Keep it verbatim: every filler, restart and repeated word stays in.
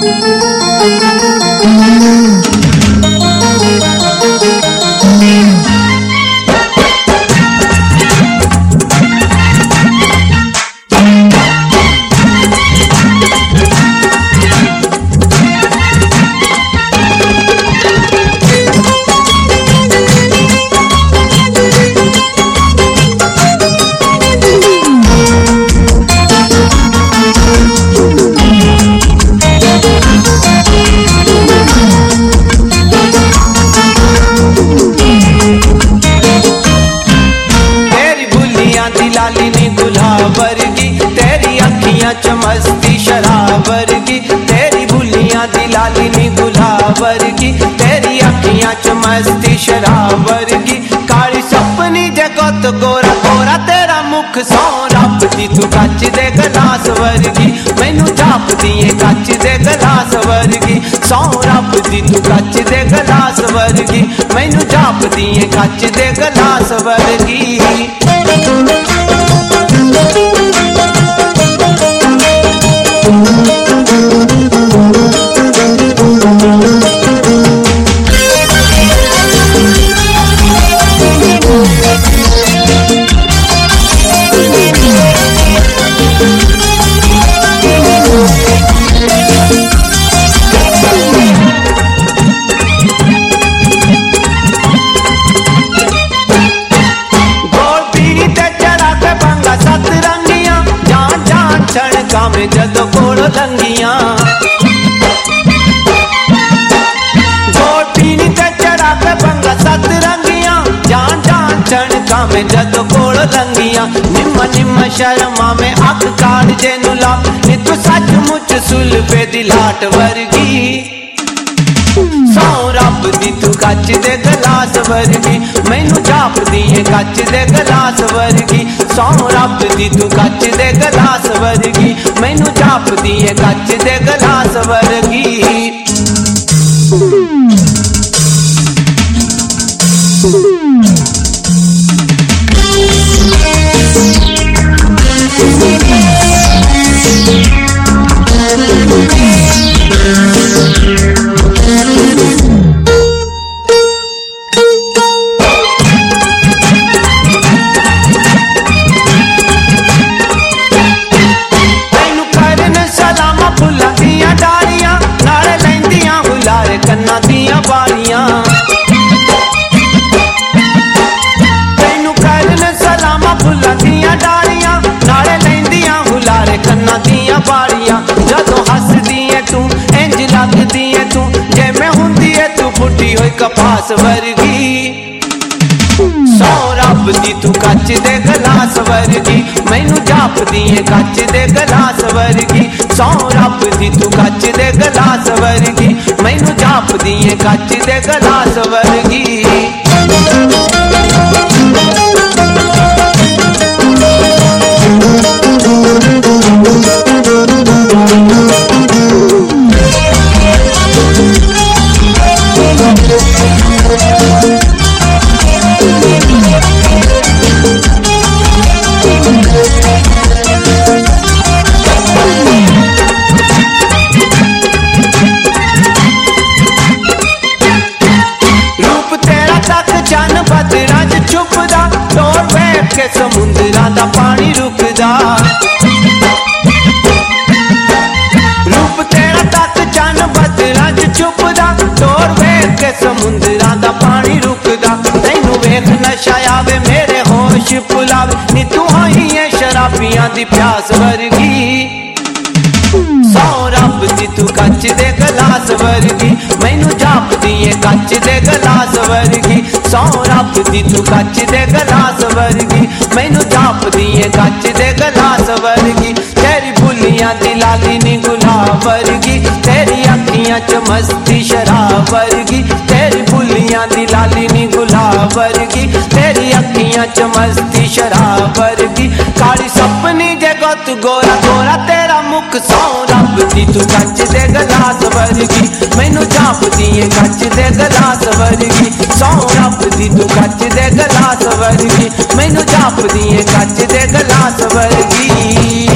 मस्ती शराब वर्गी तेरी भुलियां दी लाली नी गुलाब वर्गी तेरी अखियां च मस्ती शराब वर्गी काली सपनी जगत गोरा गोरा तेरा मुख सौ रब दी तू कच दे गलास वर्गी मैनू झापदी है कच दे गलास वर्गी सौ रब दी तू कच दे गलास वर्गी मैनू झापदी है कच दे गलास वर्गी। में जदों कोल लंगियां गोल पीनी ते चढ़ा के बंगा सत रंगियां जान जान छणका में जदों कोल लंगियां निम्मा निम्मा शर्मा में अख काढ़ जेनु ला नी तू सचमुच सुल्फे दी लाट वर्गी सौ रब दी तू कच दे गलास वर्गी मैनू झापदी है कच दे गलास वर्गी सौ रब दी तू कच दे गलास वर्गी मैनू झापदी है कच दे गलास वर्गी। कन्ना दिया बालियां तेनू करन सलामा फुल्लां दियां डालियां नाले लैंदियां हुलारे कन्ना दियां बालियां जदों हसदी है तू इंज लगदी है तू जिवें हुंदी है तू फुटी होई कपास वर्गी सौ रब दी तू कच दे गलास वर्गी मैनू झापदी है कच दे गलास वर्गी सौ रब दी तू कच दे गलास वर्गी मैनू झापदी है कच दे गलास वर्गी। के समुद्रां दा पानी रुकदा रूप तेरा तक चन बदलां च चुपदा तोड़ वेख के समुद्रां दा पानी रुकदा तैनू वेख नशा आवे मेरे होश भुलावे नी तू आई है शराबियां दी प्यास वर्गी सौ रब दी तू कच दे गलास वर्गी मैनू झापदी है कच दे गलास वर्गी सौ रब दी तू कच दे गलास वर्गी मैनू झापदी है कच दे गलास वर्गी तेरी भुलियां दी लाली नी गुलाब वर्गी तेरी अखियां च मस्ती शराब वर्गी तेरी भुलियां दी लाली नी गुलाब वर्गी तेरी अखियां च मस्ती शराब वर्गी काली सपनी जगत गोरा गोरा तेरा मुख सौ रब दी तू कच दे गलास वर्गी मैनू झापदी है कच दे गलास वर्गी सौ रब दी तू कच दे गलास वर्गी मैनू झापदी है कच दे गलास वर्गी।